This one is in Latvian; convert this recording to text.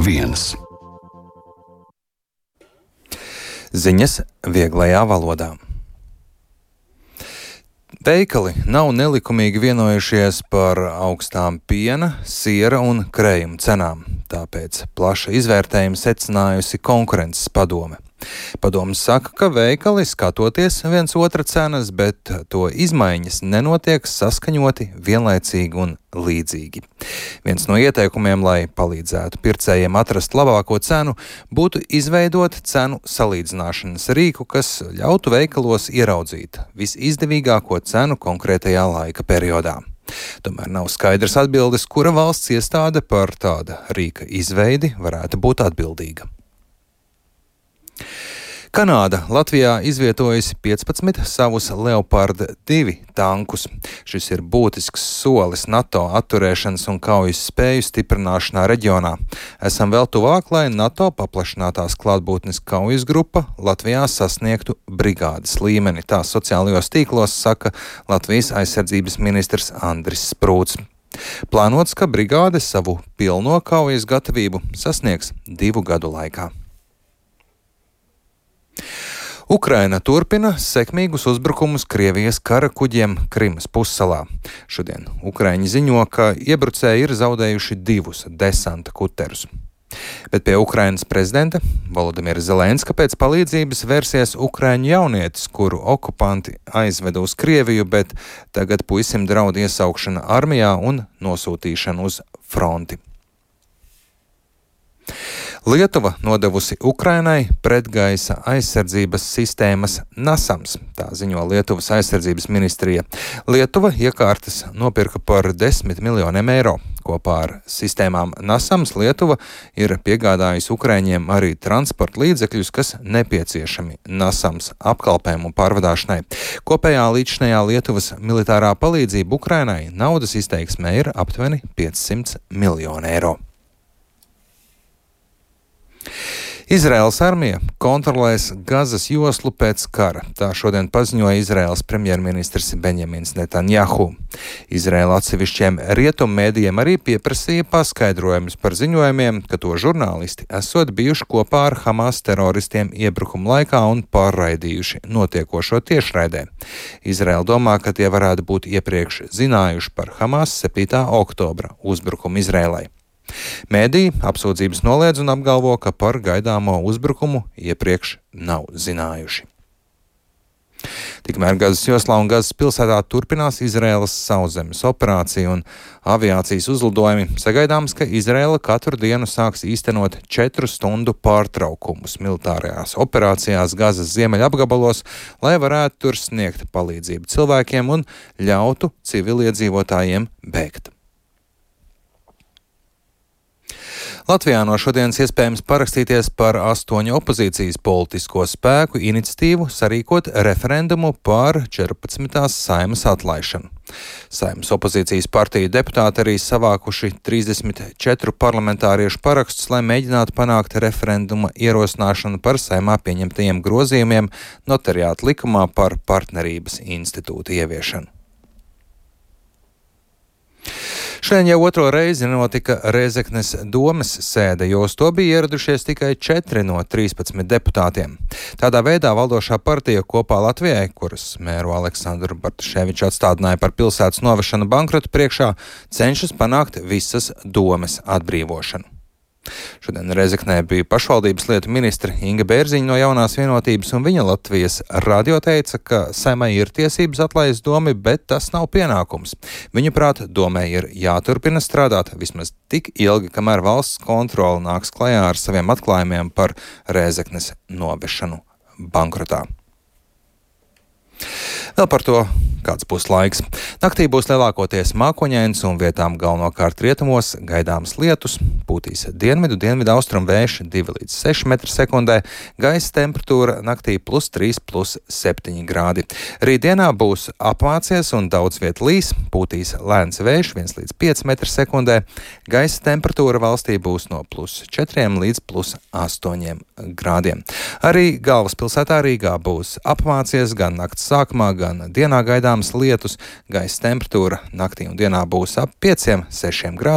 viens. Ziņas vieglajā valodā. Veikali nav nelikumīgi vienojušies par augstām piena, siera un krējuma cenām, tāpēc plaša izvērtējuma secinājusi konkurences padome. Padome saka, ka veikali skatoties viens otra cenas, bet to izmaiņas nenotiek saskaņoti, vienlaicīgi un līdzīgi. Viens no ieteikumiem, lai palīdzētu pircējiem atrast labāko cenu, būtu izveidot cenu salīdzināšanas rīku, kas ļautu veikalos ieraudzīt visizdevīgāko cenu konkrētajā laika periodā. Tomēr nav skaidrs atbildes, kura valsts iestāde par tāda rīka izveidi varētu būt atbildīga. Kanāda Latvijā izvietojusi 15 savus Leopard 2 tankus. Šis ir būtisks solis NATO atturēšanas un kaujas spēju stiprināšanā reģionā. Esam vēl tuvāk, lai NATO paplašinātās klātbūtnes kaujas grupa Latvijā sasniegtu brigādes līmeni. Tā sociālajos tīklos saka Latvijas aizsardzības ministrs Andris Sprūts. Plānots, ka brigāde savu pilno kaujas gatavību sasniegs 2 gadu laikā. Ukraina turpina sekmīgus uzbrukumus Krievijas kara kuģiem Krimas pussalā. Šodien Ukraiņi ziņo, ka iebrucēji ir zaudējuši 2 desanta kuterus. Bet pie Ukrainas prezidenta Volodimira Zelenska pēc palīdzības vērsies ukraiņu jaunietis, kuru okupanti aizveda uz Krieviju, bet tagad puisim draud iesaukšana armijā un nosūtīšana uz fronti. Lietuva nodevusi Ukrainai pretgaisa aizsardzības sistēmas NASAMS, tā ziņo Lietuvas aizsardzības ministrija. Lietuva iekārtas nopirka par 10 miljoniem eiro. Kopā ar sistēmām NASAMS Lietuva ir piegādājusi Ukraiņiem arī transporta līdzekļus, kas nepieciešami NASAMS apkalpēm un pārvadāšanai. Kopējā līdzinējā Lietuvas militārā palīdzība Ukrainai naudas izteiksmē ir aptuveni 500 miljoni eiro. Izraēlas armija kontrolēs Gazas joslu pēc kara. Tā šodien paziņoja Izraēlas premjerministrs Benjamins Netanjahu. Izraēla atsevišķiem rietummēdījiem arī pieprasīja paskaidrojumus par ziņojumiem, ka to žurnālisti esot bijuši kopā ar Hamas teroristiem iebrukuma laikā un pārraidījuši notiekošo tiešraidē. Izraēla domā, ka tie varētu būt iepriekš zinājuši par Hamas 7. oktobra uzbrukumu Izraēlai. Mēdī apsūdzības noliedz un apgalvo, ka par gaidāmo uzbrukumu iepriekš nav zinājuši. Tikmēr Gazas joslā un Gazas pilsētā turpinās Izraēlas sauszemes operācija un aviācijas uzlidojumi. Sagaidāms, ka Izraēla katru dienu sāks īstenot 4 stundu pārtraukumus militārajās operācijās Gazas ziemeļapgabalos, lai varētu tur sniegt palīdzību cilvēkiem un ļautu civiliedzīvotājiem bēgt. Latvijā no šodienas iespējams parakstīties par 8 opozīcijas politisko spēku iniciatīvu sarīkot referendumu par 14. Saeimas atlaišanu. Saeimas opozīcijas partiju deputāti arī savākuši 34 parlamentāriešu parakstus, lai mēģinātu panākt referenduma ierosināšanu par Saeimā pieņemtajiem grozījumiem notariāta likumā par partnerības institūtu ieviešanu. Šodien jau 2. reizi notika Rēzeknes domes sēde, jo uz to bija ieradušies tikai 4 no 13 deputātiem. Tādā veidā valdošā partija Kopā Latvijai, kuras mēru Aleksandru Bartaševiču atstādināja par pilsētas novešanu bankrota priekšā, cenšas panākt visas domes atbrīvošanu. Šodien Rēzeknē bija pašvaldības lietu ministre Inga Bērziņa no Jaunās vienotības, un viņa Latvijas radio teica, ka Saeimai ir tiesības atlaist domi, bet tas nav pienākums. Viņuprāt, domē ir jāturpina strādāt vismaz tik ilgi, kamēr valsts kontrole nāks klajā ar saviem atklājumiem par Rēzeknes novešanu bankrotā. Vēl par to, kāds būs laiks. Naktī būs lielākoties mākoņains un vietām galvenokārt rietumos gaidāms lietus, pūtīs dienvidu-austrumu vējš 2 līdz 6 m/sekundē, gaisa temperatūra naktī +3, +7 grādi. Rītdienā būs apmācies un daudz viet līs, pūtīs lēns vējš 1 līdz 5 m/sekundē, gaisa temperatūra valstī būs no +4 līdz +8 grādiem. Arī galvaspilsētā Rīgā būs apmācies gan nakts sākumā, gan dienā gaidāms lietus, gaisa temperatūra naktī un dienā būs ap 5-6 grādiem.